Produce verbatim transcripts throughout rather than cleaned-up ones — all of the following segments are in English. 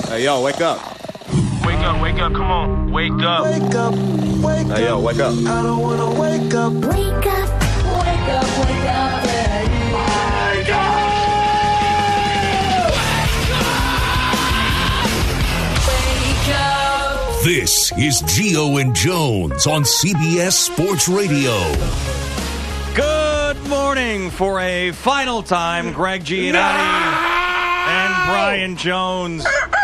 Hey, yo, wake up. Wake up, wake up, come on. Wake up. Wake up, wake up. Hey, yo, wake up. I don't wanna wake up. Wake up, wake up, wake up, yeah. Wake up! Wake up. This is Gio and Jones on C B S Sports Radio. Good morning for a final time. Greg Giannotti and Brian Jones.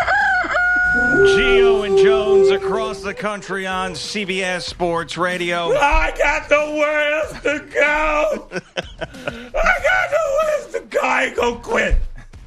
Gio and Jones across the country on C B S Sports Radio. I got nowhere else to go. I got nowhere else to go. I ain't gonna quit.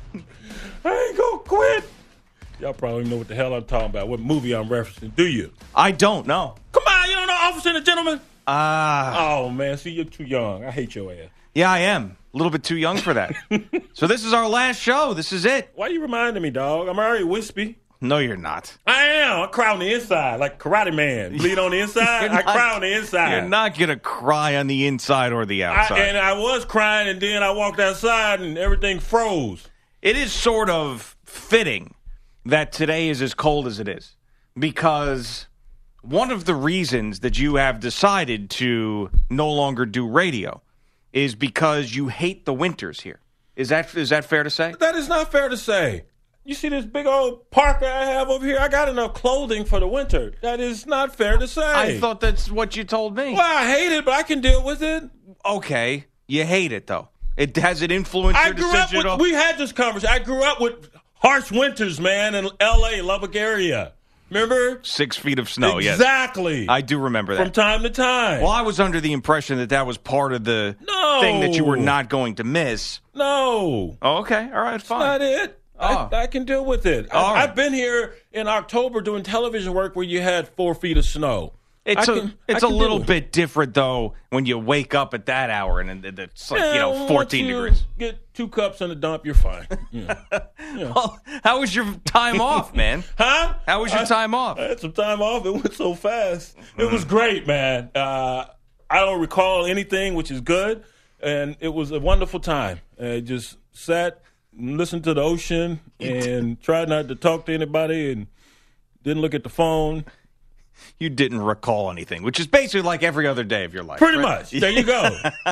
I ain't gonna quit. Y'all probably know what the hell I'm talking about. What movie I'm referencing? Do you? I don't know. Come on, you don't know Officer and the Gentleman? Ah. Oh, man. See, you're too young. I hate your ass. Yeah, I am. A little bit too young for that. So this is our last show. This is it. Why you reminding me, dog? I'm already wispy. No, you're not. I am. I cry on the inside, like Karate Man. Bleed on the inside, You're I not- cry on the inside. You're not going to cry on the inside or the I, outside. and I was crying, and then I walked outside, and everything froze. It is sort of fitting that today is as cold as it is, because one of the reasons that you have decided to no longer do radio is because you hate the winters here. Is that is that fair to say? That is not fair to say. You see this big old parka I have over here? I got enough clothing for the winter. That is not fair to say. I thought that's what you told me. Well, I hate it, but I can deal with it. Okay, you hate it though. It has it influenced I your grew up decision with, at all? we had this conversation. I grew up with harsh winters, man, in L A, Lubbock area. Remember? Six feet of snow. Exactly. Yes, I do remember that From time to time. Well, I was under the impression that that was part of the No. thing that you were not going to miss. No. Oh, okay, all right, fine. Not it. Oh. I, I can deal with it. All I, right. I've been here in October doing television work where you had four feet of snow. It's I a can- it's I a can little deal with bit different though when you wake up at that hour and it- it's like Yeah, you know once fourteen you degrees. Get two cups and a dump, you're fine. Yeah. Well, how was your time off, man? Huh? How was your I- time off? I had some time off. It went so fast. It Mm-hmm. was great, man. Uh, I don't recall anything, which is good, and it was a wonderful time. I just sat, and listened to the ocean, and tried not to talk to anybody, and didn't look at the phone. You didn't recall anything, which is basically like every other day of your life. Pretty right? much. There you go.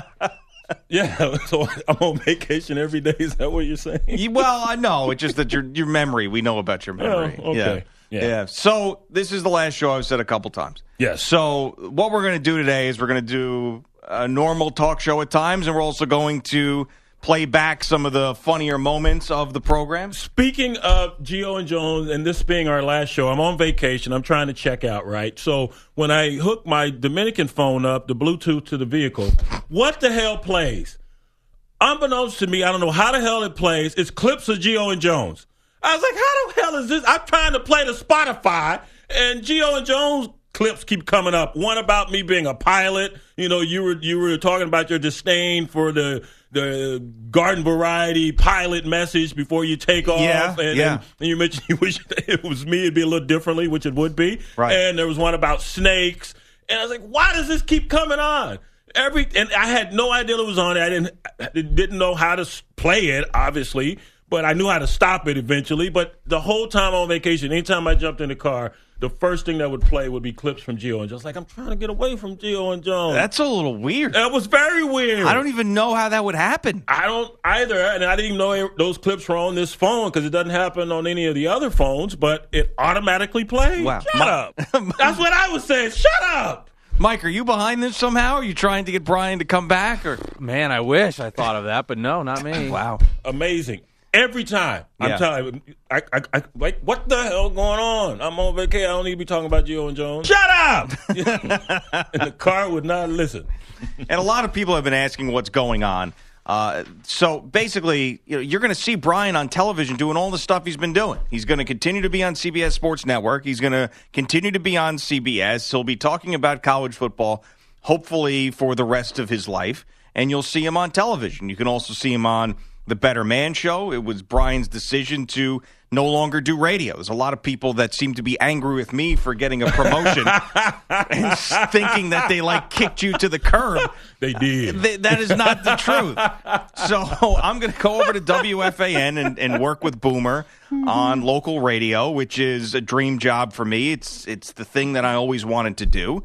Yeah, so I'm on vacation every day. Is that what you're saying? You- well, I know. It's just that your your memory. We know about your memory. Oh, okay. Yeah. Yeah. yeah. So this is the last show I've said a couple times. Yes. So what we're going to do today is we're going to do a normal talk show at times, and we're also going to play back some of the funnier moments of the program. Speaking of Gio and Jones, and this being our last show, I'm on vacation. I'm trying to check out, right? So when I hook my Dominican phone up, the Bluetooth to the vehicle, what the hell plays? Unbeknownst to me, I don't know how the hell it plays. It's clips of Gio and Jones. I was like, how the hell is this? I'm trying to play the Spotify, and Gio and Jones clips keep coming up. One about me being a pilot. You know, you were you were talking about your disdain for the the garden variety pilot message before you take off. Yeah, and, yeah. and, and you mentioned you wish it was me, it'd be a little differently, which it would be. Right. And there was one about snakes. And I was like, why does this keep coming on? Every and I had no idea it was on. I didn't I didn't know how to s- play it, obviously, but I knew how to stop it eventually. But the whole time on vacation, anytime I jumped in the car, the first thing that would play would be clips from Gio and Jones. Like, I'm trying to get away from Gio and Jones. That's a little weird. That was very weird. I don't even know how that would happen. I don't either, and I didn't even know those clips were on this phone because it doesn't happen on any of the other phones, but it automatically plays. Wow. Shut My- up. That's what I was saying. Shut up. Mike, are you behind this somehow? Are you trying to get Brian to come back? Or Man, I wish I thought of that, but no, not me. wow. Amazing. Every time. I'm Yeah. telling you, I, I, I, like, what the hell going on? I'm on vacation. I don't need to be talking about Gio and Jones. Shut up! And the car would not listen. And a lot of people have been asking what's going on. Uh, so basically, you know, you're going to see Brian on television doing all the stuff he's been doing. He's going to continue to be on C B S Sports Network. He's going to continue to be on C B S. He'll be talking about college football, hopefully for the rest of his life. And you'll see him on television. You can also see him on the Better Man Show. It was Brian's decision to no longer do radio. There's a lot of people that seem to be angry with me for getting a promotion and thinking that they, like, kicked you to the curb. They did. Th- that is not the truth. So I'm going to go over to W F A N and, and work with Boomer on local radio, which is a dream job for me. It's it's the thing that I always wanted to do.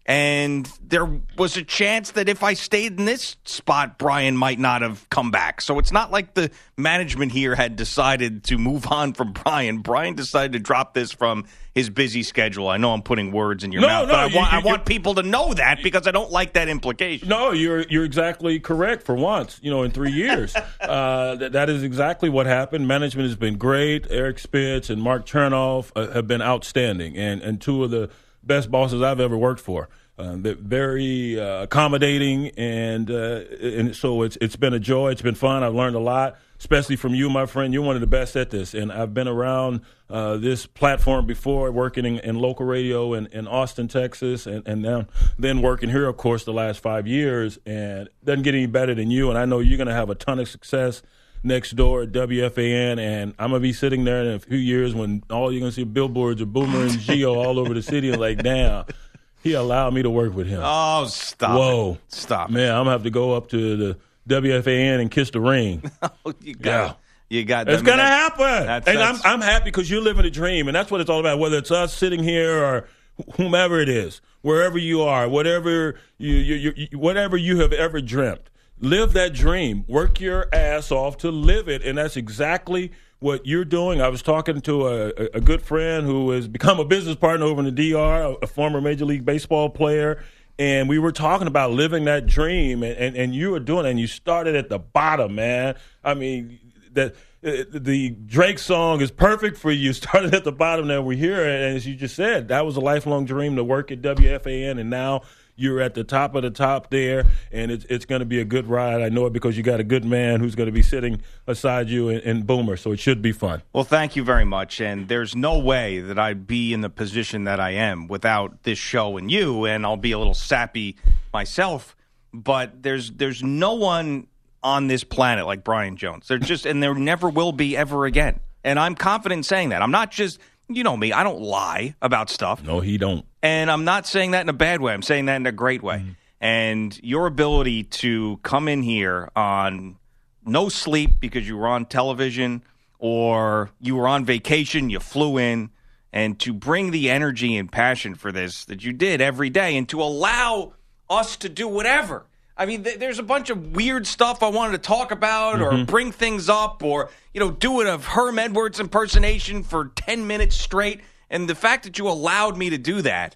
And there was a chance that if I stayed in this spot, Brian might not have come back. So it's not like the management here had decided to move on from Brian. Brian decided to drop this from his busy schedule. I know I'm putting words in your No, mouth, no, but I, you- want, I you- want people to know that because I don't like that implication. No, you're you're exactly correct for once, you know, in three years. uh, that, that is exactly what happened. Management has been great. Eric Spitz and Mark Chernoff uh, have been outstanding, and, and two of the best bosses I've ever worked for. Uh, they're very uh, accommodating, and uh, and so it's it's been a joy. It's been fun. I've learned a lot, especially from you, my friend. You're one of the best at this, and I've been around uh, this platform before, working in, in local radio in, in Austin, Texas, and, and now then working here, of course, the last five years, and it doesn't get any better than you, and I know you're going to have a ton of success next door at W F A N, and I'm going to be sitting there in a few years when all you're going to see billboards of Boomer and Gio all over the city, and like, damn, he allowed me to work with him. Oh, stop Whoa. it. Stop Man, I'm going to have to go up to the W F A N and kiss the ring. it. You got, you got It's I mean, going to that- happen. that's- and that's- I'm, I'm happy because you're living a dream, and that's what it's all about, whether it's us sitting here or whomever it is, wherever you are, whatever you, you, you, whatever you have ever dreamt. Live that dream. Work your ass off to live it, and that's exactly what you're doing. I was talking to a, a good friend who has become a business partner over in the D R, a former Major League Baseball player, and we were talking about living that dream, and, and, and you were doing it, and you started at the bottom, man. I mean, that the Drake song is perfect for you. Started at the bottom, now we're here, and as you just said, that was a lifelong dream to work at W F A N, and now you're at the top of the top there, and it's it's going to be a good ride. I know it because you got a good man who's going to be sitting beside you in, in Boomer, so it should be fun. Well, thank you very much, and there's no way that I'd be in the position that I am without this show and you, and I'll be a little sappy myself, but there's there's no one on this planet like Brian Jones. There just and there never will be ever again, and I'm confident in saying that. I'm not just, you know me, I don't lie about stuff. No, he don't. And I'm not saying that in a bad way. I'm saying that in a great way. Mm-hmm. And your ability to come in here on no sleep because you were on television or you were on vacation, you flew in, and to bring the energy and passion for this that you did every day and to allow us to do whatever. I mean, th- there's a bunch of weird stuff I wanted to talk about mm-hmm. or bring things up or, you know, do a Herm Edwards impersonation for ten minutes straight. And the fact that you allowed me to do that,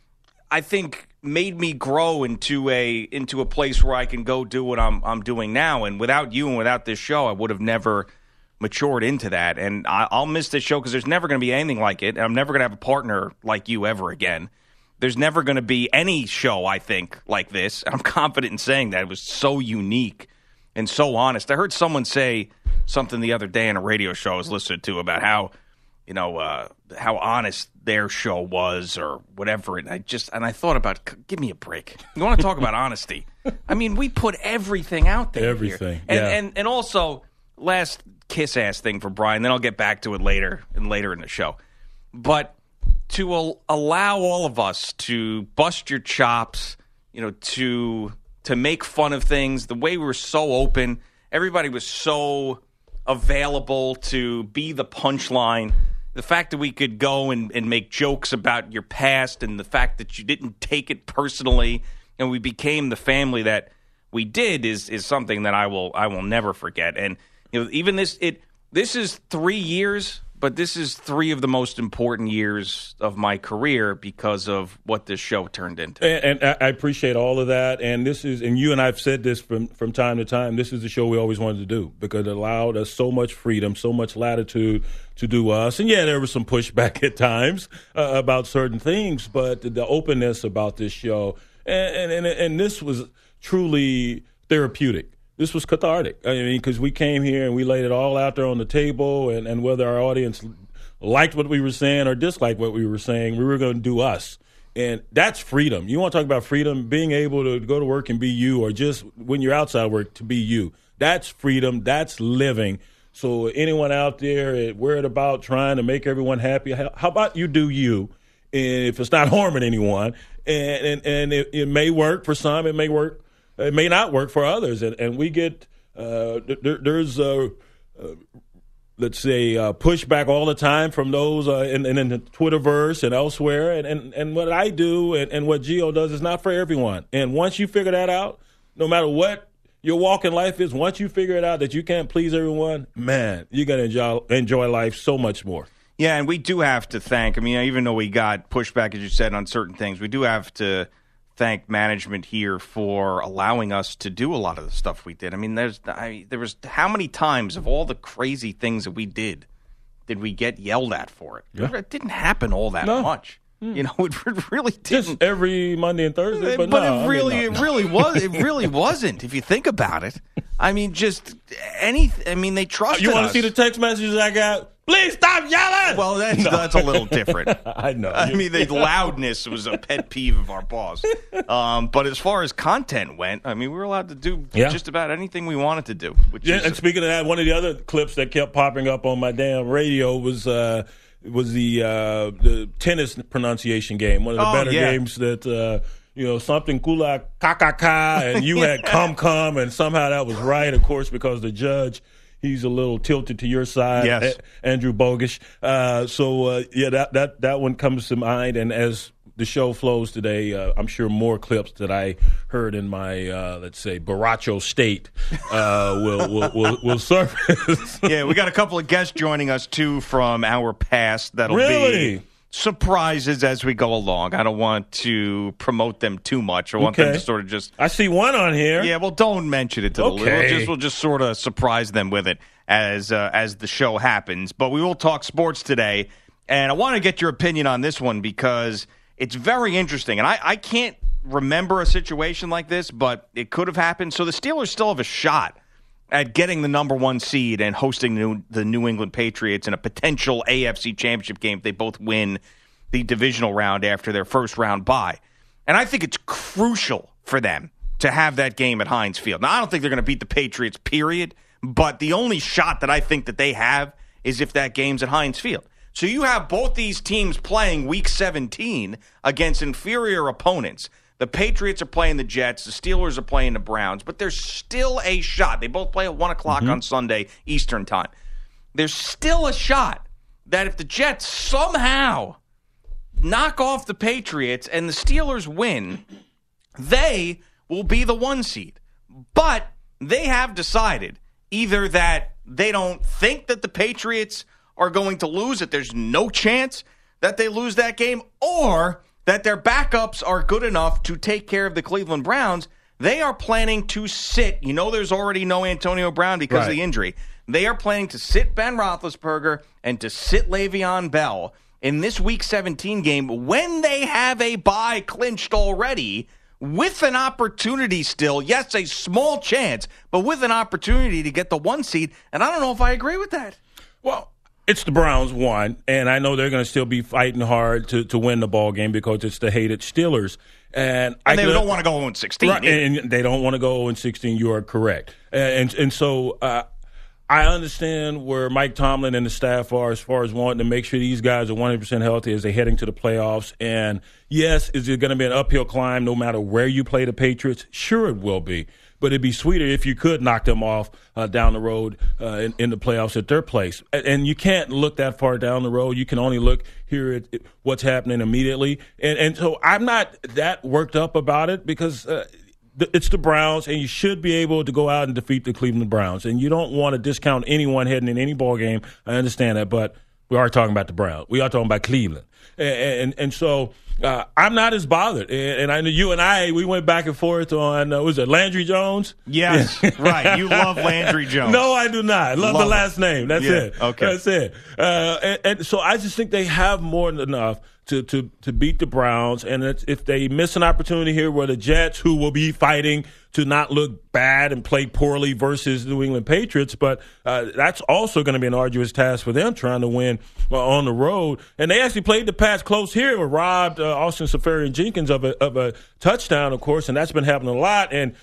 I think, made me grow into a into a place where I can go do what I'm I'm doing now. And without you and without this show, I would have never matured into that. And I, I'll miss this show because there's never going to be anything like it. I'm never going to have a partner like you ever again. There's never going to be any show, I think, like this. I'm confident in saying that. It was so unique and so honest. I heard someone say something the other day in a radio show I was listening to about how, you know, uh, how honest their show was or whatever. And I just, and I thought about, give me a break. You want to talk about honesty? I mean, we put everything out there. Everything, here. And, yeah. and, and also, last kiss-ass thing for Brian, then I'll get back to it later and later in the show. But to al- allow all of us to bust your chops, you know, to to make fun of things, the way we were so open, everybody was so available to be the punchline. The fact that we could go and, and make jokes about your past and the fact that you didn't take it personally and we became the family that we did is is something that I will I will never forget. And you know, even this it this is three years, but this is three of the most important years of my career because of what this show turned into. And, and I appreciate all of that. And this is, and you and I've said this from, from time to time, this is the show we always wanted to do because it allowed us so much freedom, so much latitude to do us. And yeah, there was some pushback at times uh, about certain things, but the, the openness about this show, and, and, and, and this was truly therapeutic. This was cathartic. I mean, because we came here and we laid it all out there on the table, and, and whether our audience liked what we were saying or disliked what we were saying, we were going to do us. And that's freedom. You want to talk about freedom, being able to go to work and be you, or just when you're outside work to be you. That's freedom. That's living. So anyone out there worried about trying to make everyone happy, how about you do you? And if it's not harming anyone, and and, and it, it may work for some, it may work, it may not work for others. And, and we get uh, there, there's uh, uh, let's say uh, pushback all the time from those uh, in, in the Twitterverse and elsewhere. And, and, and what I do and, and what Gio does is not for everyone. And once you figure that out, no matter what your walk in life is, once you figure it out that you can't please everyone, man, you're going to enjoy, enjoy life so much more. Yeah, and we do have to thank, I mean, even though we got pushback, as you said, on certain things, we do have to thank management here for allowing us to do a lot of the stuff we did. I mean, there's I, there was how many times of all the crazy things that we did did we get yelled at for it? Yeah. It didn't happen all that No. much. You know, it really didn't. Just every Monday and Thursday, but, but no, it really, I mean, no. it really was. It really wasn't. If you think about it, I mean, just any. I mean, they trusted You want us. to see the text messages I got? Please stop yelling. Well, that's that's a little different. I know. I mean, the loudness was a pet peeve of our boss. Um, but as far as content went, I mean, we were allowed to do Yeah. just about anything we wanted to do. Which Yeah, is, and speaking of that, one of the other clips that kept popping up on my damn radio was uh, was the uh, the tennis pronunciation game. One of the Oh, better yeah. games that uh, you know something kula kakaka, and you had come come, and somehow that was right. Of course, because the judge. He's a little tilted to your side, Yes. A- Andrew Bogish. Uh, so, uh, yeah, that, that, that one comes to mind. And as the show flows today, uh, I'm sure more clips that I heard in my, uh, let's say, Baracho state uh, will, will, will, will surface. yeah, we got a couple of guests joining us, too, from our past. That'll Really? be surprises as we go along. I don't want to promote them too much. I want them Okay. to sort of just... I see one on here. Yeah, well, don't mention it to the Okay. we'll just we'll just sort of surprise them with it as uh, as the show happens. But we will talk sports today, and I want to get your opinion on this one because it's very interesting. And I, I can't remember a situation like this, but it could have happened. So the Steelers still have a shot at getting the number one seed and hosting the New, the New England Patriots in a potential A F C Championship game if they both win the divisional round after their first round bye. And I think it's crucial for them to have that game at Heinz Field. Now, I don't think they're going to beat the Patriots, period, but the only shot that I think that they have is if that game's at Heinz Field. So you have both these teams playing Week seventeen against inferior opponents. The Patriots are playing the Jets. The Steelers are playing the Browns. But there's still a shot. They both play at one o'clock mm-hmm. on Sunday Eastern time. There's still a shot that if the Jets somehow knock off the Patriots and the Steelers win, they will be the one seed. But they have decided either that they don't think that the Patriots are going to lose, that there's no chance that they lose that game, or that their backups are good enough to take care of the Cleveland Browns. They are planning to sit. You know there's already no Antonio Brown because right. of the injury. They are planning to sit Ben Roethlisberger and to sit Le'Veon Bell in this Week seventeen game when they have a bye clinched already, with an opportunity still, yes, a small chance, but with an opportunity to get the one seed. And I don't know if I agree with that. Well, it's the Browns, one, and I know they're going to still be fighting hard to, to win the ball game because it's the hated Steelers. And, and I they could, don't want to go oh and sixteen. Right, and they don't want to go oh and sixteen. You are correct. And, and, and so uh, I understand where Mike Tomlin and the staff are as far as wanting to make sure these guys are one hundred percent healthy as they're heading to the playoffs. And, yes, is it going to be an uphill climb no matter where you play the Patriots? Sure it will be. But it'd be sweeter if you could knock them off uh, down the road uh, in, in the playoffs at their place. And, and you can't look that far down the road. You can only look here at what's happening immediately. And, and so I'm not that worked up about it because uh, it's the Browns, and you should be able to go out and defeat the Cleveland Browns. And you don't want to discount anyone heading in any ball game. I understand that, but we are talking about the Browns. We are talking about Cleveland. And, and, and so uh, I'm not as bothered. And, and I know you and I, we went back and forth on, uh, was it Landry Jones? Yes, right. You love Landry Jones. No, I do not. Love, Love the last it. name. That's Yeah, it. okay. That's it. Uh, and, and so I just think they have more than enough to, to, to beat the Browns. And it's, if they miss an opportunity here where the Jets, who will be fighting to not look bad and play poorly versus the New England Patriots, but uh, that's also going to be an arduous task for them trying to win uh, on the road. And they actually played the Pats close here and robbed uh, Austin Seferian Jenkins of a, of a touchdown, of course, and that's been happening a lot. And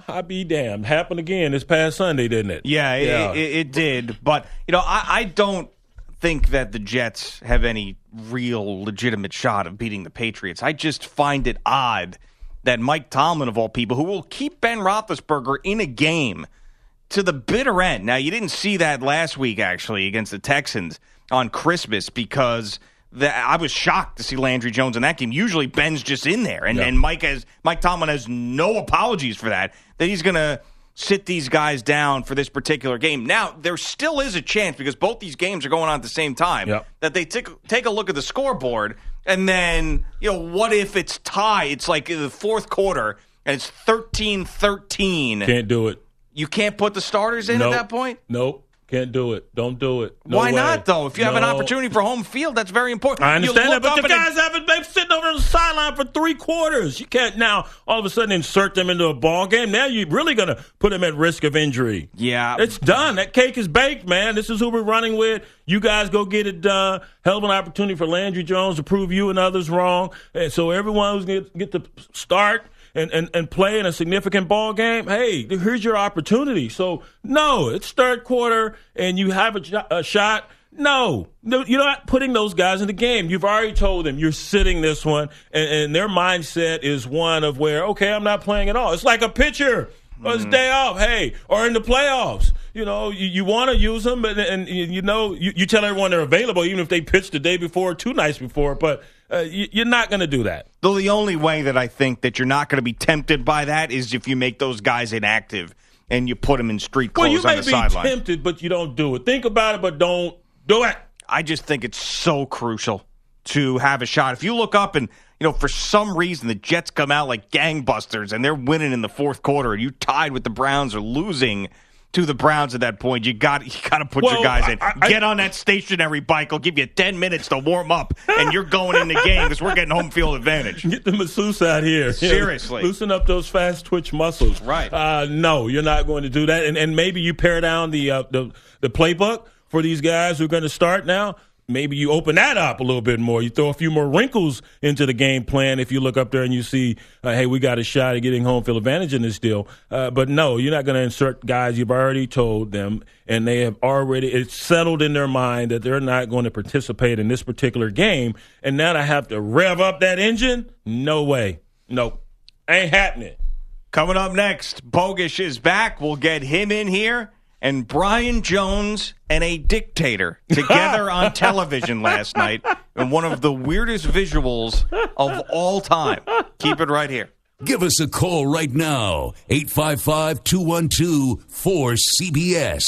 I be damned. Happened again this past Sunday, didn't it? Yeah, it, Yeah. It, it did. But, you know, I, I don't think that the Jets have any real legitimate shot of beating the Patriots. I just find it odd that Mike Tomlin, of all people, who will keep Ben Roethlisberger in a game to the bitter end. Now, you didn't see that last week, actually, against the Texans on Christmas because the, I was shocked to see Landry Jones in that game. Usually, Ben's just in there, and, Yeah. and Mike has Mike Tomlin has no apologies for that, that he's going to sit these guys down for this particular game. Now, there still is a chance, because both these games are going on at the same time, Yep. that they take, take a look at the scoreboard, and then, you know, what if it's tie? It's like in the fourth quarter, and it's thirteen thirteen. Can't do it. You can't put the starters in Nope. at that point? Nope. Can't do it. Don't do it. No Why way. not, though? If you have an No. opportunity for home field, that's very important. I understand You that, look but up the and it- guys haven't been sitting over on the sideline for three quarters. You can't now all of a sudden insert them into a ball game. Now you're really going to put them at risk of injury. Yeah. It's done. That cake is baked, man. This is who we're running with. You guys go get it done. Hell of an opportunity for Landry Jones to prove you and others wrong. And so everyone who's going to get to start and, and, and play in a significant ball game, hey, here's your opportunity. So, no, it's third quarter and you have a, a shot. No, no, you're not putting those guys in the game. You've already told them you're sitting this one, and, and their mindset is one of where, okay, I'm not playing at all. It's like a pitcher. Well, it's day off, hey, or in the playoffs. You know, you, you want to use them, but and you know, you, you tell everyone they're available, even if they pitched the day before or two nights before. But uh, you, you're not going to do that. Though the only way that I think that you're not going to be tempted by that is if you make those guys inactive and you put them in street clothes Well, you on may the be sideline. tempted, but you don't do it. Think about it, but don't do it. I just think it's so crucial to have a shot. If you look up and, you know, for some reason the Jets come out like gangbusters and they're winning in the fourth quarter and you tied with the Browns or losing to the Browns at that point, you got you got to put Well, your guys in. I- I- Get on that stationary bike. I'll give you ten minutes to warm up, and you're going in the game because we're getting home field advantage. Get the masseuse out here. Seriously. Loosen up those fast twitch muscles. Right. Uh, no, you're not going to do that. And, and maybe you pare down the, uh, the the playbook for these guys who are going to start now. Maybe you open that up a little bit more. You throw a few more wrinkles into the game plan if you look up there and you see, uh, hey, we got a shot at getting home field advantage in this deal. Uh, but no, you're not going to insert guys you've already told them, and they have already, it's settled in their mind that they're not going to participate in this particular game. And now I have to rev up that engine? No way. Nope. Ain't happening. Coming up next, Bogish is back. We'll get him in here. And Brian Jones and a dictator together on television last night in one of the weirdest visuals of all time. Keep it right here. Give us a call right now, eight five five, two one two, four C B S.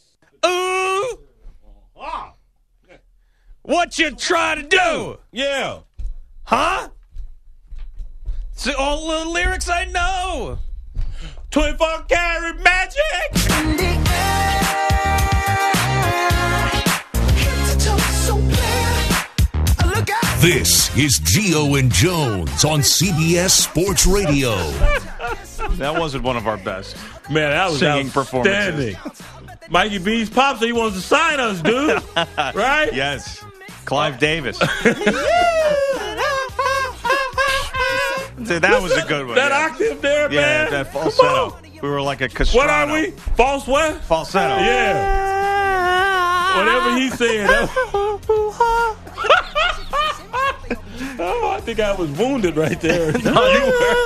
Ooh! What you trying to do? Yeah. Huh? It's all the lyrics I know. twenty-four karat magic. This is Geo and Jones on C B S Sports Radio. That wasn't one of our best. Man, that was Singing outstanding. Mikey B's pops, he wants to sign us, dude. Right? Yes. Clive Davis. Dude, that was a good one. That yeah. octave there, Yeah, man. that Come falsetto. on. We were like a castrato. What are we? False what? Falsetto. Yeah. Whatever he said. that- oh, I think I was wounded right there. No, you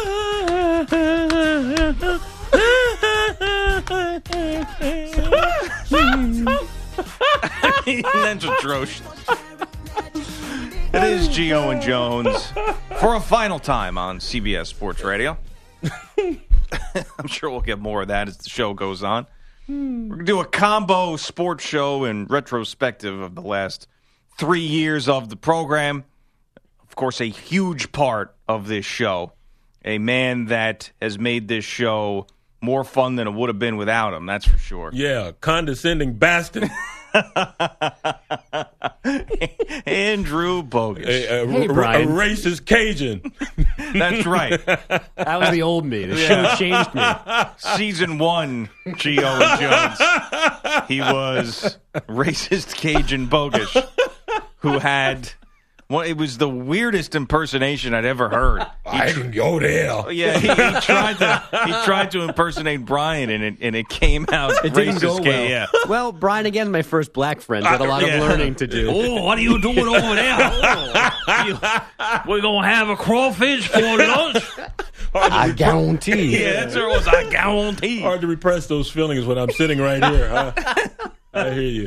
That's atrocious. It is Geo and Jones for a final time on C B S Sports Radio. I'm sure we'll get more of that as the show goes on. We're going to do a combo sports show and retrospective of the last three years of the program. Of course, a huge part of this show. A man that has made this show more fun than it would have been without him, that's for sure. Yeah, condescending bastard. Andrew Bogish. A, a, Hey, a- Brian. a racist Cajun. That's right. That was the old me. The show changed me. Season one, Geo and Jones. He was racist Cajun Bogish, who had Well, it was the weirdest impersonation I'd ever heard. I can go there. Yeah, he, he tried to he tried to impersonate Brian, and it and it came out It didn't racist. go well. gay, Yeah. Well, Brian again is my first black friend. Got a lot Yeah. of learning to do. Oh, what are you doing over there? Oh, you- we're going to have a crawfish for lunch. I guarantee. Yeah, that's what it was. I guarantee. Hard to repress those feelings when I'm sitting right here. Huh? I hear you.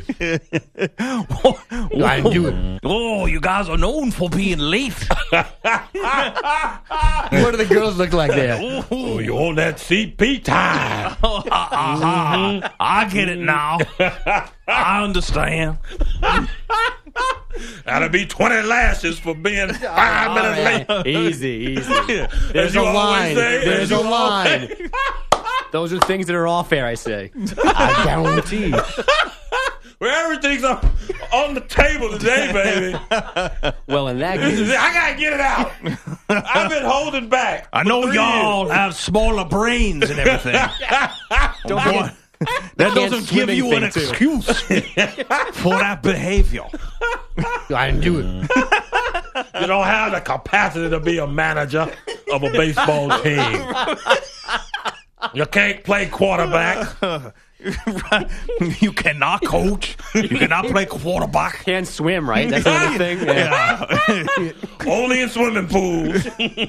I do it. Oh, you guys are known for being late. What do the girls look like there? Oh, you on that C P time. Uh-huh. I get it now. I understand. That'll be twenty lashes for being five minutes late. Easy, easy. As There's you a always line. say, There's as a you line. Those are things that are off air, I say. I guarantee. Well, everything's on, on the table today, baby. Well, in that case, I gotta get it out. I've been holding back. I know for three y'all have smaller brains and everything. don't Boy, forget, that canned doesn't give swimming you an thing, too. excuse for that behavior. I do it. You don't have the capacity to be a manager of a baseball team. You can't play quarterback. You cannot coach. You cannot play quarterback. Can't swim, right? That's another thing. Yeah. Only in swimming pools.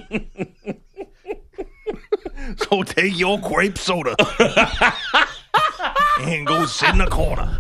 So take your grape soda and go sit in the corner.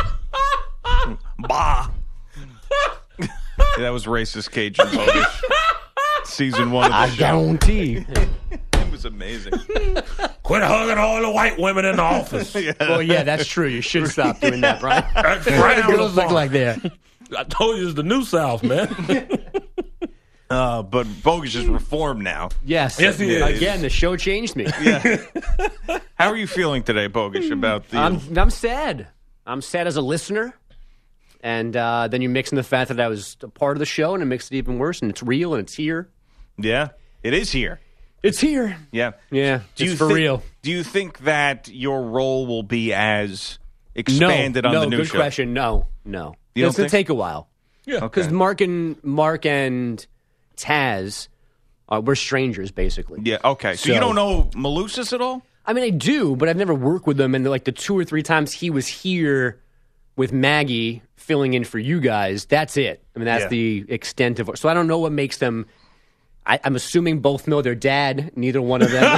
Bye. Yeah, that was racist Cajun Bogus. Season one of the I show. guarantee. It was amazing. Quit hugging all the white women in the office. Well, yeah, that's true. You should stop doing that, Brian. That's What do frowned the girls look upon. like there? I told you it's the New South, man. Uh, but Bogus is reformed now. Yes. Yes, he is. Again, the show changed me. How are you feeling today, Bogus, about the... I'm, I'm sad. I'm sad as a listener. And uh, then you mix in the fact that I was a part of the show, and it makes it even worse, and it's real, and it's here. Yeah, it is here. It's here. Yeah. Yeah, Do it's you for think, real. Do you think that your role will be as No, expanded on no, the new good show? question. No, no. You don't It's going think- to take a while. Yeah. Because Mark and, Mark and Taz, uh, we're strangers, basically. Yeah, okay. So, So- you don't know Malusis at all? I mean, I do, but I've never worked with them. And like the two or three times he was here with Maggie filling in for you guys, that's it. I mean, that's Yeah. the extent of it. So I don't know what makes them. I, I'm assuming both know their dad. Neither one of them.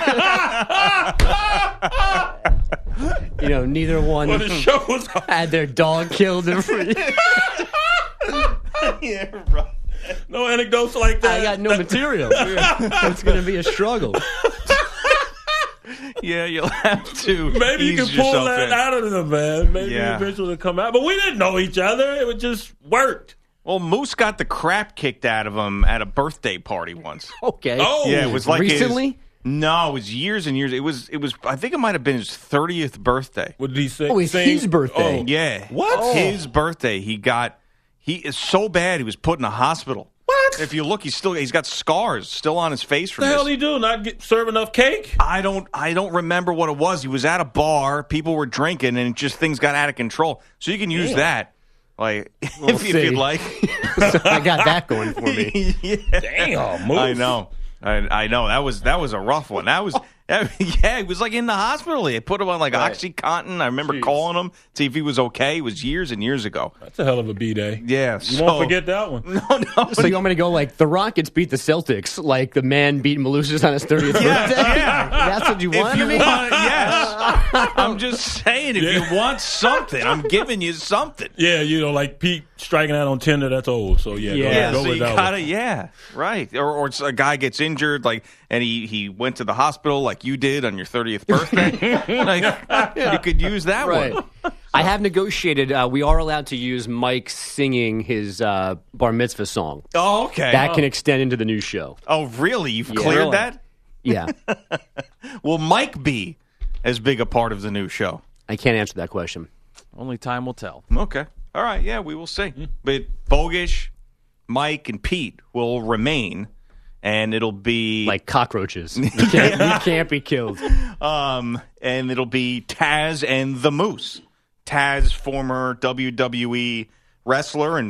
you know, neither one Well, the show was on. had their dog killed. In front. Yeah, right. No anecdotes like that. I got no material. It's going to be a struggle. Yeah, you'll have to. Maybe you ease can pull yourself that in. out of them, man. Maybe Yeah. eventually it'll come out. But we didn't know each other. It would just worked. Well, Moose got the crap kicked out of him at a birthday party once. Okay. Oh, Yeah, it was like his- recently. No, it was years and years. It was. It was. I think it might have been his thirtieth birthday. What did he say? Oh, it's sing? his birthday. Oh. Yeah. What? His birthday. He got. He is so bad. He was put in a hospital. What? If you look, he's still. He's got scars still on his face from What the hell this. did he do? Not get, serve enough cake? I don't. I don't remember what it was. He was at a bar. People were drinking, and just things got out of control. So you can use Damn. that, like We'll if, you- if see. you'd like. I got that going for me. yeah. Damn, Moose. I know. I, I know. That was that was a rough one. That was that, yeah. He was like in the hospital. They put him on like Right. OxyContin. I remember Jeez. calling him to see if he was okay. It was years and years ago. That's a hell of a B-day. Yeah. You so, won't forget that one. No, no. So you want me to go like the Rockets beat the Celtics, like the man beat Malusis on his thirtieth Yeah, birthday? yeah. That's what you want If you to me? want, yes. I'm just saying, if Yeah. you want something, I'm giving you something. Yeah, you know, like Pete striking out on Tinder, that's old. So, yeah, Yeah, go, go so with you that gotta, one. yeah, right. Or, or it's a guy gets injured, like, and he, he went to the hospital like you did on your thirtieth birthday. Like, you could use that Right. one. I have negotiated. Uh, we are allowed to use Mike singing his uh, bar mitzvah song. Oh, okay. That can extend into the new show. oh, really? You've Yeah. cleared Really? that? Yeah, Will Mike be as big a part of the new show? I can't answer that question. Only time will tell. Okay. All right. Yeah, we will see. But Bogish, Mike, and Pete will remain, and it'll be Like cockroaches, you can't, you can't be killed. um, and it'll be Taz and the Moose. Taz, former W W E wrestler and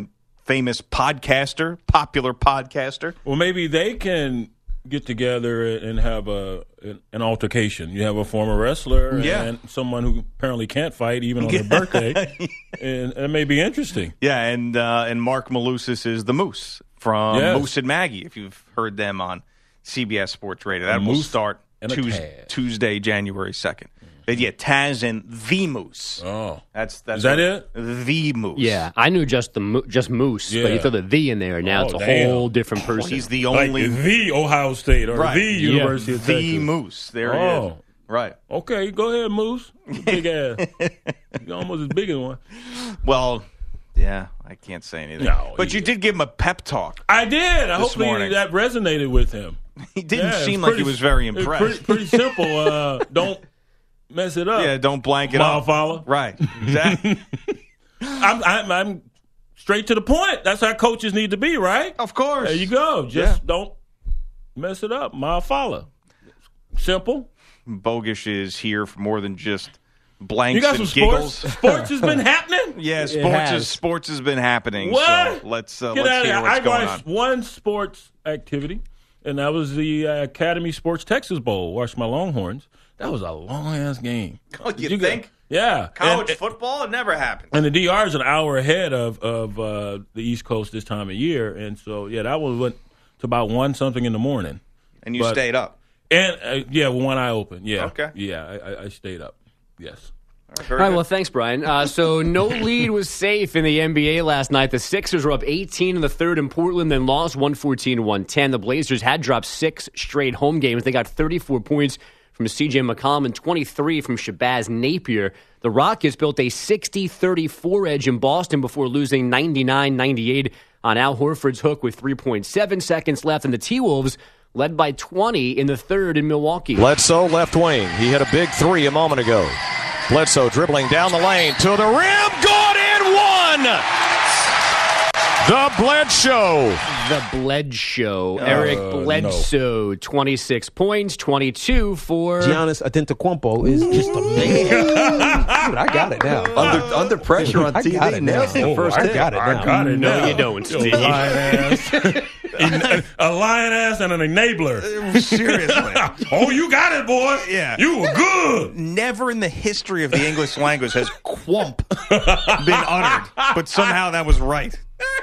famous podcaster, popular podcaster. Well, maybe they can get together and have a an altercation. You have a former wrestler Yeah. and someone who apparently can't fight even on their birthday, and it may be interesting. Yeah, and uh, and Mark Malusis is the Moose from Yes. Moose and Maggie, if you've heard them on C B S Sports Radio. That A will moose start and a Tuesday, Taz. Tuesday, January second. But yeah, Taz and the Moose. Oh, That's that's Is that what- it? The Moose. Yeah, I knew just the mo- just Moose, but Yeah. you throw the "the" in there, now Oh, it's a damn. whole different person. He's the like only the Ohio State or right. the University of the Texas. Moose. There he Oh. is. Right. Okay, go ahead, Moose. Big ass. You're almost as big as one. Well, yeah, I can't say anything. No, but you he- did give him a pep talk. I did. I This Hopefully morning. that resonated with him. He didn't Yeah, it's seem like he pretty- was very it's impressed. Pretty, pretty simple. Uh, don't mess it up. Yeah, don't blank it up. Mile Right. Exactly. I'm, I'm, I'm straight to the point. That's how coaches need to be, right? Of course. There you go. Just Yeah. don't mess it up. Mile follow. Simple. Bogish is here for more than just blanks You got some and sports. giggles. Sports has been happening. Yeah, It sports has. is sports has been happening. What? So let's uh, Get let's out of hear here. what's I going watched on. one sports activity, and that was the uh, Academy Sports Texas Bowl. Watched my Longhorns. That was a long ass game. Oh, you Did think? Get, yeah. College And- football, it never happened. And the D R is an hour ahead of of uh, the East Coast this time of year, and so yeah, that was went to about one something in the morning. And you But- stayed up. And uh, yeah, with one eye open. Yeah. Okay. Yeah, I, I, I stayed up. Yes. Very All right, good. well, thanks, Brian. Uh, so no lead was safe in the N B A last night. The Sixers were up eighteen in the third in Portland, then lost one fourteen to one ten. The Blazers had dropped six straight home games. They got thirty-four points from C J McCollum and twenty-three from Shabazz Napier. The Rockets built a sixty thirty-four edge in Boston before losing ninety-nine ninety-eight on Al Horford's hook with three point seven seconds left. And the T-Wolves led by twenty in the third in Milwaukee. Bledsoe, left wing. He hit a big three a moment ago. Bledsoe dribbling down the lane to the rim. Good and one! The Bledsoe. The Bled Show. Eric Uh, Bledsoe, twenty-six points, twenty-two for... Giannis Antetokounmpo is just a man. Dude, I got it now. Under under pressure on I T V. got it now. Nails in the Oh, first I hit. got it I now. got it No, now. you don't, You Steve. lion ass. a, a lion ass and an enabler. Seriously. Oh, you got it, boy. Yeah. You were good. Never in the history of the English language has quump been uttered, but somehow that was right.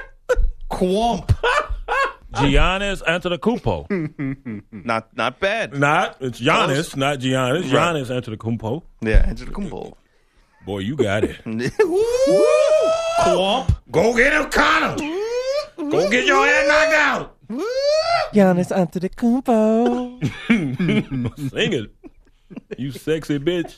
Quump. Giannis Antetokounmpo. Not not bad. Not, it's Giannis, not Giannis. Right. Giannis Antetokounmpo. Yeah, Antetokounmpo. Boy, you got it. Quump. Go get him, Connor. Go get your head knocked out. Giannis Antetokounmpo. Sing it. You sexy bitch.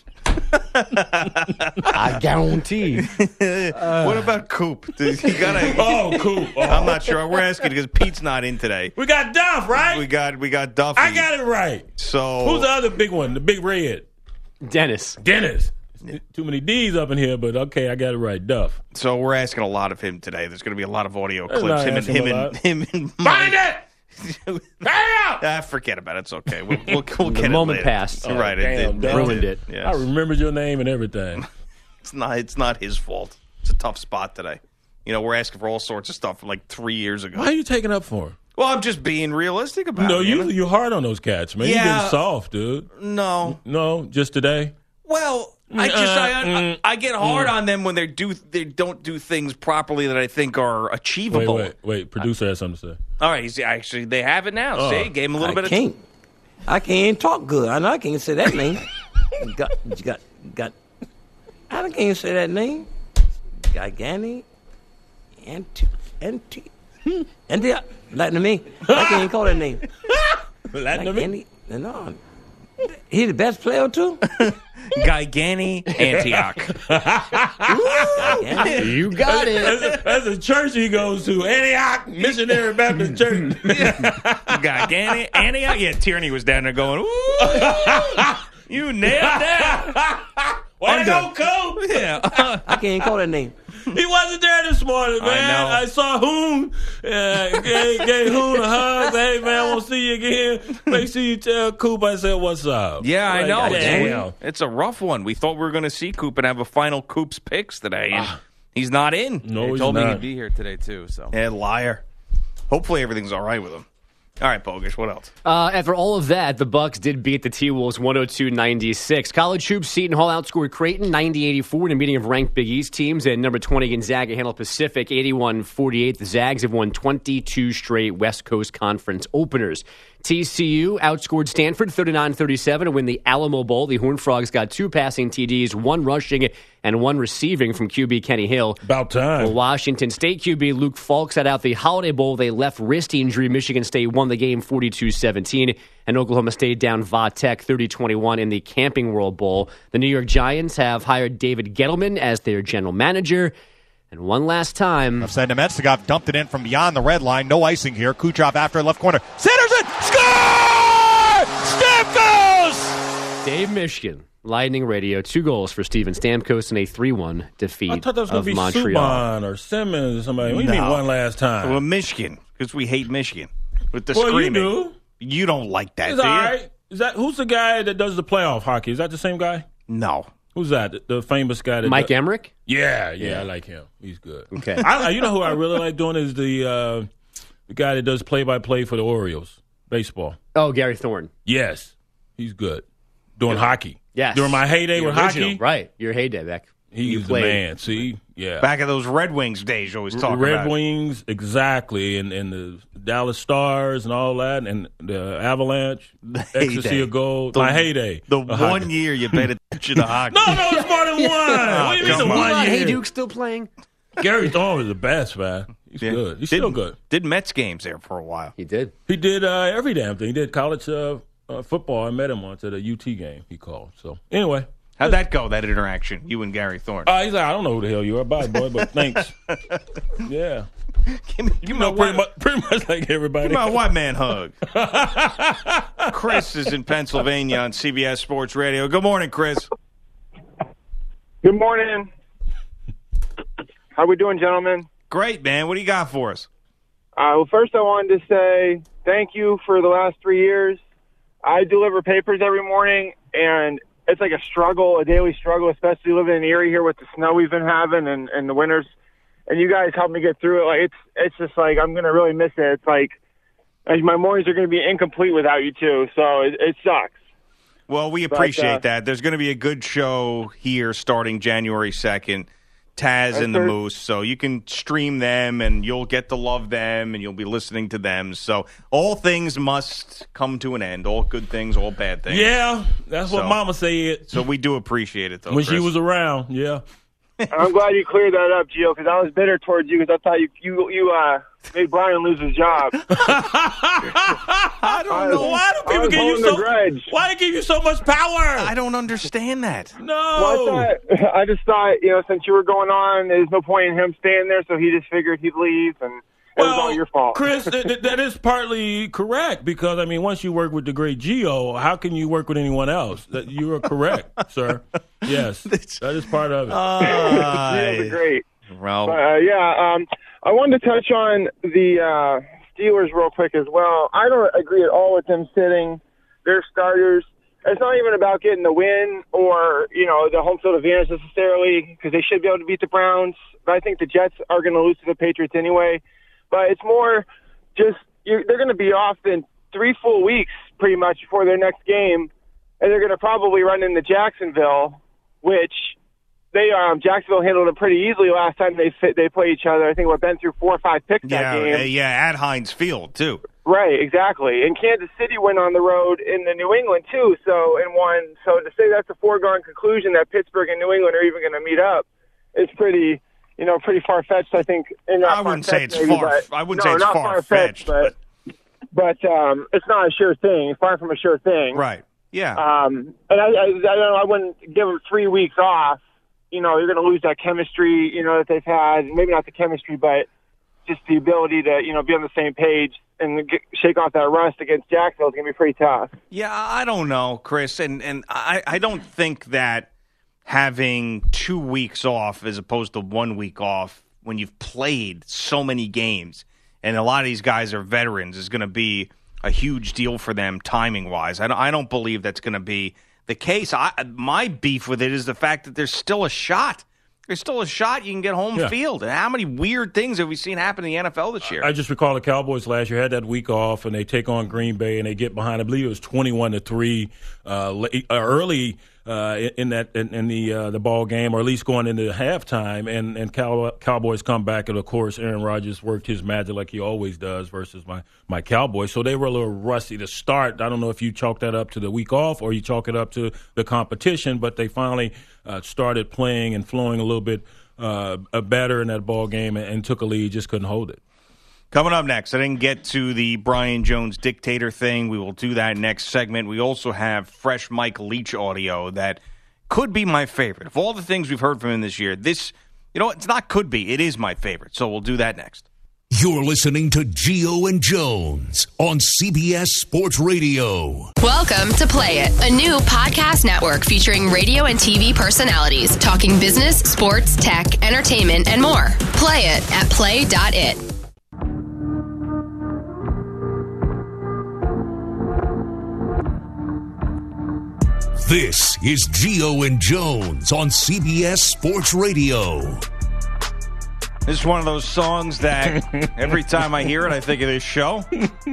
I guarantee. What about Coop? Does he gotta, Oh, cool. Oh. I'm not sure. We're asking because Pete's not in today. We got Duff, right? We got we got Duffy. I got it right. So Who's the other big one? The big red? Dennis. Dennis. Too many D's up in here, but okay, I got it right. Duff. so we're asking a lot of him today. There's going to be a lot of audio That's clips. not Him and asking him a and lot. him and Find it! Hurry up! Ah, forget about it. It's okay. We'll, we'll, we'll The get moment it later. passed. Oh, right. damn, it, it damn. Ruined it. Yes. I remembered your name and everything. It's not. It's not his fault. It's a tough spot today. You know, we're asking for all sorts of stuff from like three years ago. Why are you taking up for him? Well, I'm just being realistic about No, it. you know? you hard on those cats, man. You Yeah. getting soft, dude. No. No, just today. Well, I just Uh, I, I, mm, I get hard on them when they do they don't do things properly that I think are Wait, achievable. wait, wait. Producer has something to say. All right, he's actually they have it now. Oh. See, gave him a little I bit of can't. I can't talk good. I know I can't say that name. got, got, got. I can't say that name. Gigani, anti, anti, anti. Latin to me. I can't call that name. Latin to me? Any, no, he the best player too. Gigani Antioch. You got it. That's, that's a church he goes to. Antioch Missionary Baptist Church. Gigani Antioch. Yeah, Tierney was down there going, ooh, you nailed that. Way to go, Cole. Yeah. I can't call that name. He wasn't there this morning, man. know. I, saw Hoon. Uh, gave, gave Hoon a hug. Hey, man, I want to see you again. Make sure you tell Coop I said what's up. Yeah, I Like, know. damn. It's, it's a rough one. We thought we were going to see Coop and have a final Coop's picks today. And He's not in. No, He he's told me not. he'd be here today, too. So Yeah, liar. Hopefully everything's all right with him. All right, Bogus, what else? Uh, after all of that, the Bucks did beat the T-Wolves one oh two ninety-six. College hoops, Seton Hall outscored Creighton ninety eighty-four in a meeting of ranked Big East teams, and number twenty Gonzaga handled Pacific eighty-one forty-eight. The Zags have won twenty-two straight West Coast Conference openers. T C U outscored Stanford thirty-nine thirty-seven to win the Alamo Bowl. The Horned Frogs got two passing T Ds, one rushing and one receiving from Q B Kenny Hill. About time. Well, Washington State Q B Luke Falk sat out the Holiday Bowl. They left wrist injury. Michigan State won the game forty-two seventeen. And Oklahoma State down Va Tech thirty twenty-one in the Camping World Bowl. The New York Giants have hired David Gettleman as their general manager. And one last time. Offside to Metzigov, dumped it in from beyond the red line. No icing here. Kucherov after left corner. Centers it. Score! Stamkos! Dave Michigan, Lightning Radio. Two goals for Steven Stamkos in a three one defeat I thought that was going of to be Montreal. Subban or Simmons or somebody. What do you mean No. one last time? Well, Michigan, because we hate Michigan with the Well, you screaming. do. You don't like that, It's do all you? right. Is that who's the guy that does the playoff hockey? Is that the same guy? No. Who's that? The, the famous guy that Mike does- Emmerich? Yeah, yeah, Yeah. I like him. He's good. Okay. I, I- you know who I really like doing is the uh, the guy that does play by play for the Orioles baseball. Oh, Gary Thorne. Yes, he's good doing hockey. Yes. During my heyday The with original, hockey, right. Your heyday, Beck. he's You the played. man. See, yeah. Back of those Red Wings days you always talk Red about. Wings, exactly, and, and the Dallas Stars and all that, and the Avalanche, Ecstasy heyday. of Gold. The- my heyday. The of one hockey. year you paid attention to hockey. No, no, it's more than one. what do you mean come the on. one Uh, year? Hey Duke still playing? Gary Thorne was the best, man. He's Yeah. good. He's did, still good. Did Mets games there for a while. He did. He did uh, every damn thing. He did college uh, uh, football. I met him once at a U T game. He called. So anyway, How'd that go, that interaction, you and Gary Thorne? uh, he's like, I don't know who the hell you are, bye, boy, but thanks. Yeah, give me, give you me know, a pretty white, much, pretty much like everybody. give me a white man hug. Chris is in Pennsylvania on C B S Sports Radio. Good morning, Chris. Good morning. How we doing, gentlemen? Great, man. What do you got for us? Uh, well, first I wanted to say thank you for the last three years. I deliver papers every morning, and it's like a struggle, a daily struggle, especially living in Erie here with the snow we've been having and, and the winters. And you guys helped me get through it. Like it's it's just like I'm gonna really miss it. It's like, like my mornings are gonna be incomplete without you two, so it, it sucks. Well, we But, appreciate uh, that. There's going to be a good show here starting January second. Taz and the heard- Moose, so you can stream them and you'll get to love them and you'll be listening to them. So all things must come to an end. All good things, all bad things. Yeah, that's what So- Mama said So we do appreciate it, though. when she Chris. was around. Yeah. I'm glad you cleared that up, Gio, because I was bitter towards you because I thought you you you uh made Brian lose his job. I don't know why do I people was give you holding the so grudge. why they give you so much power? I don't understand that. No. Well, I, thought, I just thought, you know, since you were going on, there's no point in him staying there, so he just figured he'd leave, and it was all your fault. Chris, th- th- that is partly correct because I mean, once you work with the great Gio, how can you work with anyone else? That you are correct, sir. Yes, that is part of it. Gio's great. Well, But, uh, yeah, um, I wanted to touch on the uh, Steelers real quick as well. I don't agree at all with them sitting their starters. It's not even about getting the win or, you know, the home field advantage necessarily because they should be able to beat the Browns. But I think the Jets are going to lose to the Patriots anyway. But it's more just you're, they're going to be off in three full weeks pretty much before their next game, and they're going to probably run into Jacksonville, which they um, Jacksonville handled it pretty easily last time they fit, they played each other. I think we've been through four or five picks yeah, that game. uh, yeah, at Heinz Field, too. Right, exactly. And Kansas City went on the road in the New England too, so and won. So to say that's a foregone conclusion that Pittsburgh and New England are even going to meet up is pretty, you know, pretty far fetched. I think. And not I wouldn't say it's far-fetched, maybe, far. but- I wouldn't no, say it's not far-fetched, but but um, it's not a sure thing. Far from a sure thing. Right. Yeah. Um, and I, I, I don't know. I wouldn't give them three weeks off. You know, you're going to lose that chemistry. You know that they've had. Maybe not the chemistry, but just the ability to, you know, be on the same page and get, shake off that rust against Jacksonville is going to be pretty tough. Yeah, I don't know, Chris, and and I, I don't think that having two weeks off as opposed to one week off when you've played so many games and a lot of these guys are veterans is going to be a huge deal for them timing wise. I don't, I don't believe that's going to be the case. I, my beef with it is the fact that there's still a shot there's still a shot you can get home Yeah. field. And how many weird things have we seen happen in the N F L this year? I just recall the Cowboys last year had that week off, and they take on Green Bay, and they get behind. I believe it was twenty-one to three uh, late, uh, early uh, in that in, in the uh, the ball game, or at least going into halftime. And and Cow- Cowboys come back, and of course, Aaron Rodgers worked his magic like he always does versus my my Cowboys. So they were a little rusty to start. I don't know if you chalk that up to the week off or you chalk it up to the competition, but they finally uh, started playing and flowing a little bit uh, better in that ball game and, and took a lead, just couldn't hold it. Coming up next, I didn't get to the Brian Jones dictator thing. We will do that next segment. We also have fresh Mike Leach audio that could be my favorite. Of all the things we've heard from him this year, this, you know, it's not could be. It is my favorite. So we'll do that next. You're listening to Gio and Jones on C B S Sports Radio. Welcome to Play It, a new podcast network featuring radio and T V personalities talking business, sports, tech, entertainment, and more. Play it at play dot it. This is Gio and Jones on C B S Sports Radio. This is one of those songs that every time I hear it, I think of this show.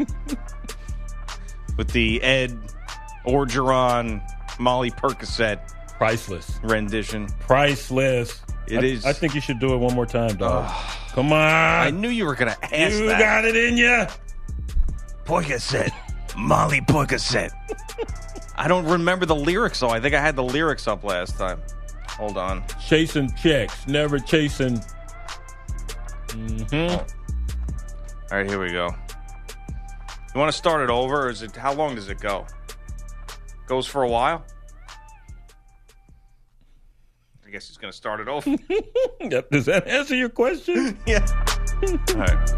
With the Ed Orgeron, Molly Percocet. Priceless. Rendition. Priceless. It I, is. I think you should do it one more time, dog. Come on. I knew you were going to ask you that. You got it in you. Percocet. Molly Percocet. I don't remember the lyrics, though. I think I had the lyrics up last time. Hold on. Chasing checks. Never chasing... Mm-hmm. All right, here we go. You want to start it over, or is it? How long does it go? Goes for a while. I guess he's going to start it over. Does that answer your question? Yeah. All right.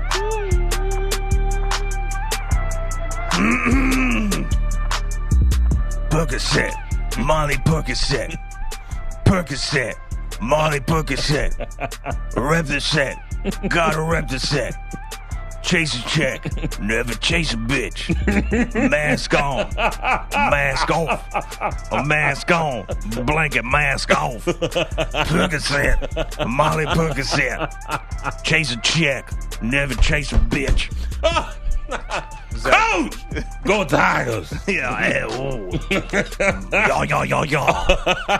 Percocet, Molly Percocet, Percocet. Molly Percocet, represent, gotta represent. Chase a check, never chase a bitch. Mask on, mask off, a mask on, blanket mask off. Percocet, Molly Percocet, chase a check, never chase a bitch. Coach! Go Tigers! Yeah, yeah, ooh. Y'all, y'all, y'all, y'all.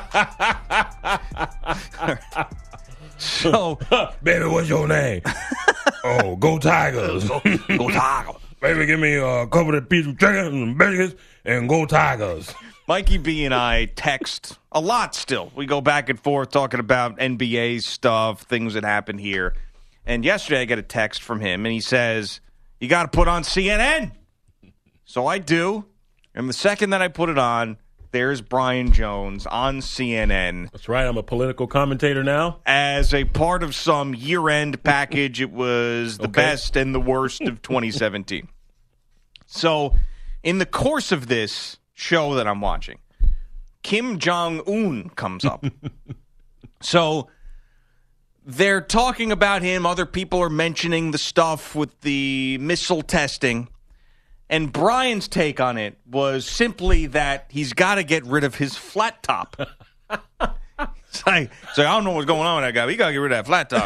So, baby, what's your name? Oh, go Tigers. Go, go Tigers. Baby, give me a couple of pieces of chicken and biscuits and go Tigers. Mikey B and I text a lot still. We go back and forth talking about N B A stuff, things that happen here. And yesterday I get a text from him, and he says, you got to put on C N N. So I do. And the second that I put it on, there's Brian Jones on C N N. That's right. I'm a political commentator now. As a part of some year-end package, it was the Okay. best and the worst of twenty seventeen. So in the course of this show that I'm watching, Kim Jong-un comes up. So they're talking about him. Other people are mentioning the stuff with the missile testing. And Brian's take on it was simply that he's got to get rid of his flat top. It's like, so I don't know what's going on with that guy. We got to get rid of that flat top,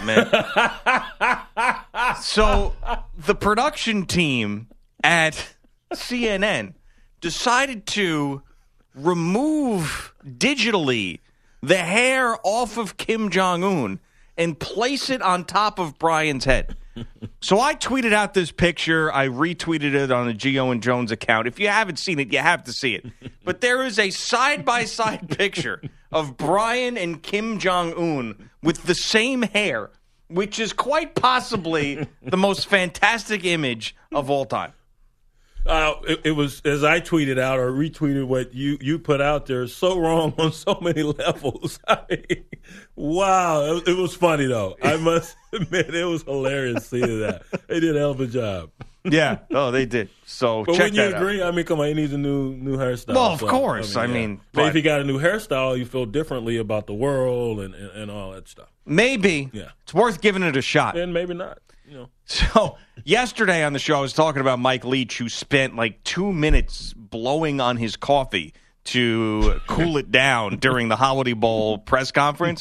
man. So the production team at C N N decided to remove digitally the hair off of Kim Jong-un and place it on top of Brian's head. So I tweeted out this picture. I retweeted it on the Gio and Jones account. If you haven't seen it, you have to see it. But there is a side-by-side picture of Brian and Kim Jong-un with the same hair, which is quite possibly the most fantastic image of all time. Uh, it, it was, as I tweeted out or retweeted what you, you put out there, so wrong on so many levels. I mean, wow. It, it was funny, though. I must admit, it was hilarious seeing that. They did a hell of a job. Yeah. Oh, they did. So but check wouldn't you that agree? out. I mean, come on, he needs a new new hairstyle. Well, of So, course. I mean, yeah. I mean maybe but- if he got a new hairstyle, you feel differently about the world and, and, and all that stuff. Maybe. Yeah. It's worth giving it a shot. And maybe not. You know. So yesterday on the show, I was talking about Mike Leach, who spent like two minutes blowing on his coffee to cool it down during the Holiday Bowl press conference.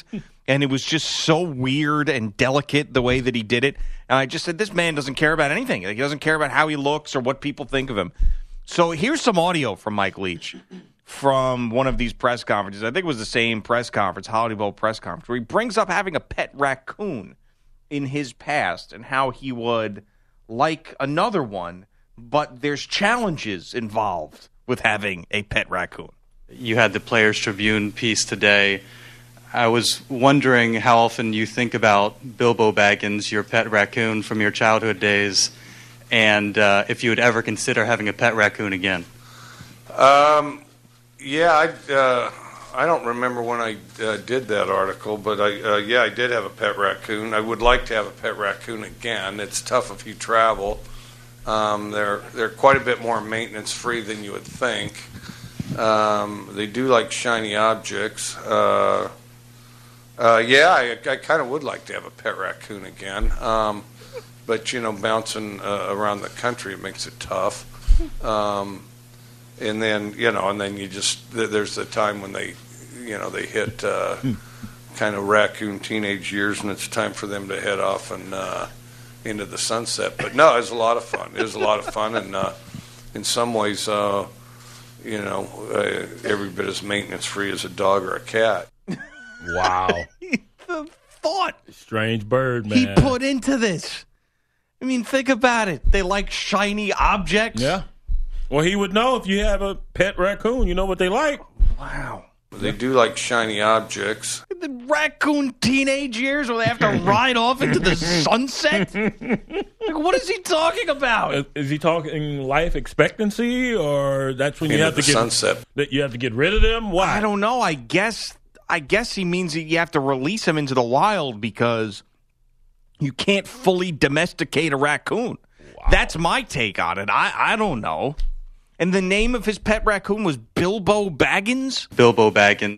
and it was just so weird and delicate the way that he did it. And I just said, this man doesn't care about anything. Like, he doesn't care about how he looks or what people think of him. So here's some audio from Mike Leach from one of these press conferences. I think it was the same press conference, Holiday Bowl press conference, where he brings up having a pet raccoon in his past and how he would like another one, but there's challenges involved with having a pet raccoon. You had the Players Tribune piece today. I was wondering how often you think about Bilbo Baggins, your pet raccoon from your childhood days, and uh, if you would ever consider having a pet raccoon again. Um, yeah, I, uh, I don't remember when I uh, did that article, but I, uh, yeah, I did have a pet raccoon. I would like to have a pet raccoon again. It's tough if you travel. Um, they're they're quite a bit more maintenance free than you would think. Um, they do like shiny objects. Uh, uh, yeah, I, I kind of would like to have a pet raccoon again. Um, but you know, bouncing uh, around the country makes it tough. Um, and then you know, and then you just there's the time when they, you know, they hit uh, kind of raccoon teenage years, and it's time for them to head off and uh, into the sunset. But no, it was a lot of fun. It was a lot of fun, and uh, in some ways, uh, you know, uh, every bit as maintenance free as a dog or a cat. Wow. The thought Strange bird, man. he put into this. I mean, think about it. They like shiny objects. Yeah. Well, he would know if you have a pet raccoon. You know what they like. Wow. They do like shiny objects. The raccoon teenage years where they have to ride off into the sunset? Like, what is he talking about? Is, is he talking life expectancy, or that's when you Into have to the get sunset. that you have to get rid of them? Why? I don't know. I guess I guess he means that you have to release him into the wild because you can't fully domesticate a raccoon. Wow. That's my take on it. I, I don't know. And the name of his pet raccoon was Bilbo Baggins? Bilbo Baggins.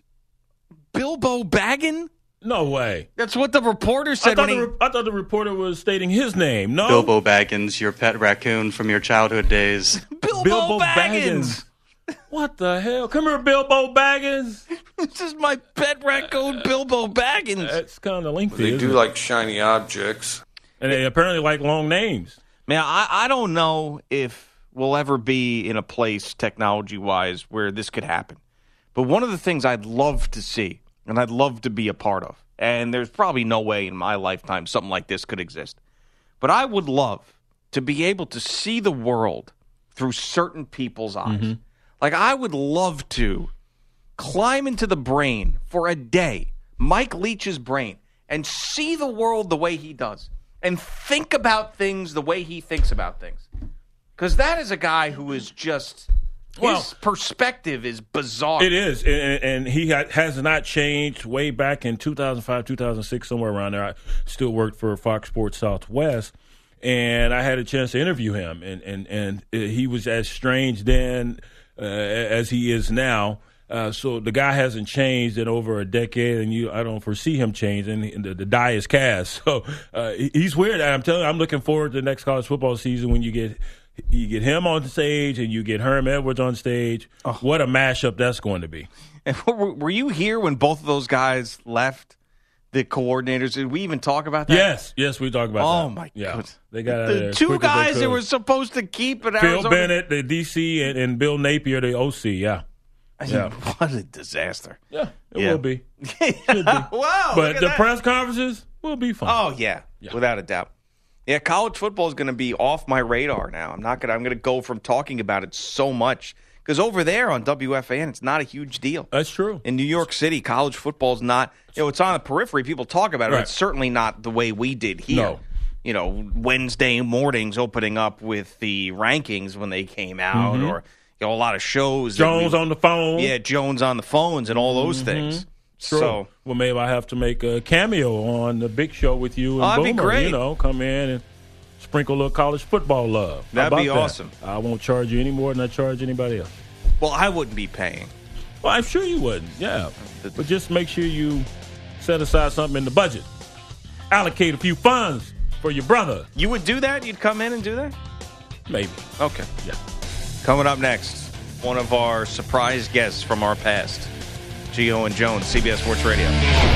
Bilbo Baggin? No way. That's what the reporter said. I thought, when the, he... re- I thought the reporter was stating his name. No. Bilbo Baggins, your pet raccoon from your childhood days. Bilbo, Bilbo Baggins. Baggins. What the hell? Come here, Bilbo Baggins. This is my pet raccoon, Bilbo Baggins. That's kind of lengthy. They isn't do it? like shiny objects. And they apparently like long names. Man, I, I don't know if we'll ever be in a place technology-wise where this could happen. But one of the things I'd love to see, and I'd love to be a part of, and there's probably no way in my lifetime something like this could exist, but I would love to be able to see the world through certain people's eyes. Mm-hmm. Like, I would love to climb into the brain for a day, Mike Leach's brain, and see the world the way he does, and think about things the way he thinks about things. Because that is a guy who is just, his Well, perspective is bizarre. It is, and, and he ha- has not changed way back in two thousand five, two thousand six, somewhere around there. I still worked for Fox Sports Southwest, and I had a chance to interview him, and, and, and he was as strange then uh, as he is now. Uh, so the guy hasn't changed in over a decade, and you I don't foresee him changing. The, the die is cast. So uh, he's weird. I'm telling you, I'm looking forward to the next college football season when you get you get him on stage and you get Herm Edwards on stage. Oh. What a mashup that's going to be. And were you here when both of those guys left, the coordinators? Did we even talk about that? Yes, yes, we talked about oh that. my yeah. God. They got out the of there two quick as they guys that could. were supposed to keep at Phil Arizona. Bennett, the D C, and, and Bill Napier, the O C, yeah. I mean, yeah. What a disaster. Yeah, it Yeah. will be. Should be. Wow. look But at the that. press conferences will be fun. Oh, yeah, Yeah. without a doubt. Yeah, college football is going to be off my radar now. I'm not going to I'm going to go from talking about it so much because over there on W F A N, it's not a huge deal. That's true. In New York City, college football is not, you know, it's on the periphery. People talk about it. Right. But it's certainly not the way we did here. No. You know, Wednesday mornings opening up with the rankings when they came out, Mhm. or you know, a lot of shows. Jones that we, on the phone. Yeah, Jones on the phones and all those Mhm. things. Sure. So, well, maybe I have to make a cameo on the big show with you and Oh, that'd be Boomer. great. You know, come in and sprinkle a little college football love. How That'd be about that? awesome. I won't charge you any more than I charge anybody else. well, I wouldn't be paying. Well, I'm sure you wouldn't. Yeah, but just make sure you set aside something in the budget. Allocate a few funds for your brother. You would do that? You'd come in and do that? Maybe. Okay. Yeah. Coming up next, one of our surprise guests from our past, Gio and Jones, C B S Sports Radio.